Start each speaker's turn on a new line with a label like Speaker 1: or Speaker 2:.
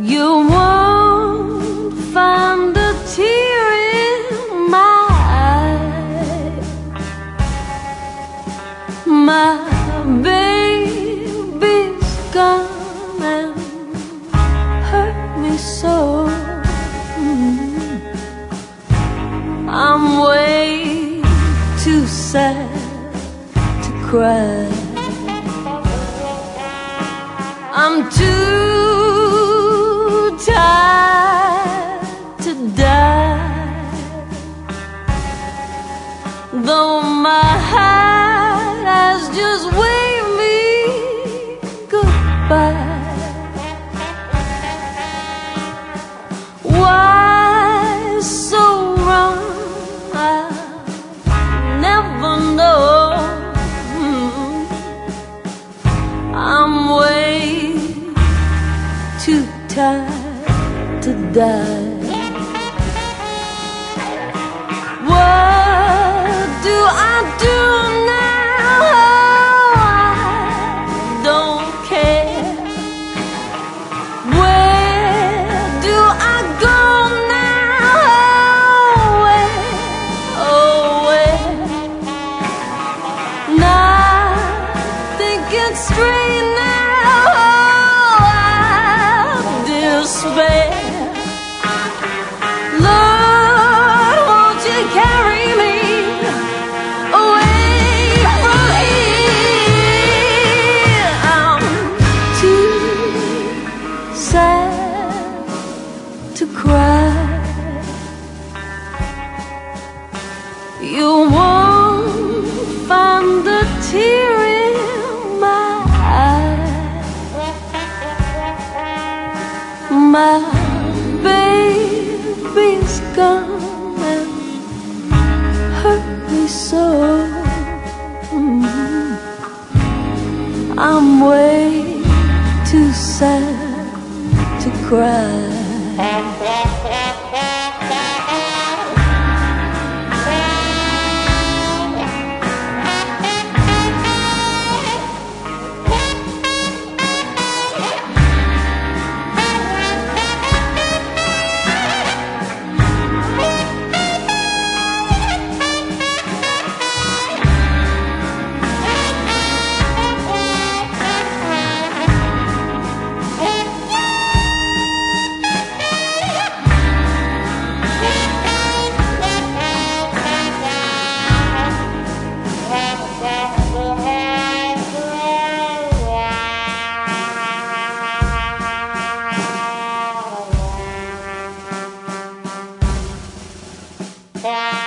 Speaker 1: You won't find a tear in my eye. My baby's gone and hurt me so. I'm way too sad to cry. I'm too tired to die. Though my heart has just waved me goodbye. Why so wrong? I'll never know. I'm way too tired to die. What do I do now? I don't care. Where do I go now? Where, oh where? Nothing can straighten despair. Lord, won't you carry me away from here? I'm too sad to cry. You won't find a tear in my eye. My baby's gone and hurt me so. I'm way too sad to cry.
Speaker 2: Yeah.